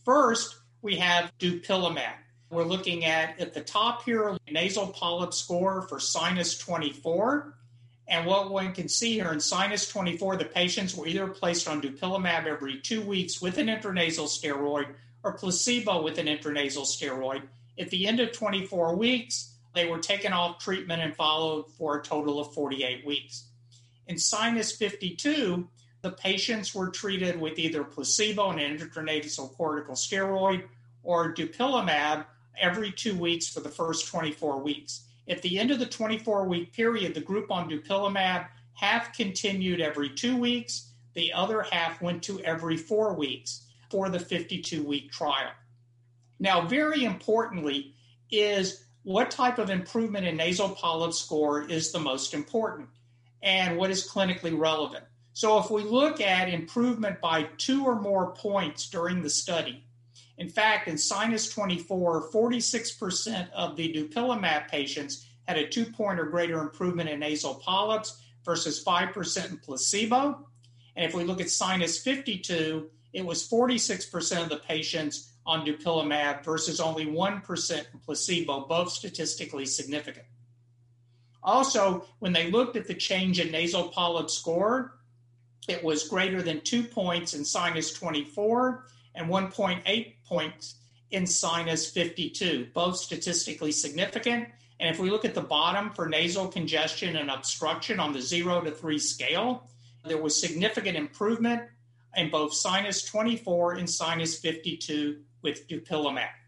First, we have dupilumab. We're looking at the top here, nasal polyp score for sinus 24. And what one can see here in sinus 24, the patients were either placed on dupilumab every 2 weeks with an intranasal steroid or placebo with an intranasal steroid. At the end of 24 weeks, they were taken off treatment and followed for a total of 48 weeks. In sinus 52, the patients were treated with either placebo and an intranasal corticosteroid or dupilumab every 2 weeks for the first 24 weeks. At the end of the 24-week period, the group on dupilumab half continued every 2 weeks. The other half went to every 4 weeks for the 52-week trial. Now, very importantly is what type of improvement in nasal polyp score is the most important and what is clinically relevant. So if we look at improvement by 2 or more points during the study, in fact, in sinus 24, 46% of the dupilumab patients had a 2-point or greater improvement in nasal polyps versus 5% in placebo. And if we look at sinus 52, it was 46% of the patients on dupilumab versus only 1% in placebo, both statistically significant. Also, when they looked at the change in nasal polyp score, it was greater than 2 points in sinus 24 and 1.8 points in sinus 52, both statistically significant. And if we look at the bottom for nasal congestion and obstruction on the 0 to 3 scale, there was significant improvement in both sinus 24 and sinus 52 with dupilumab.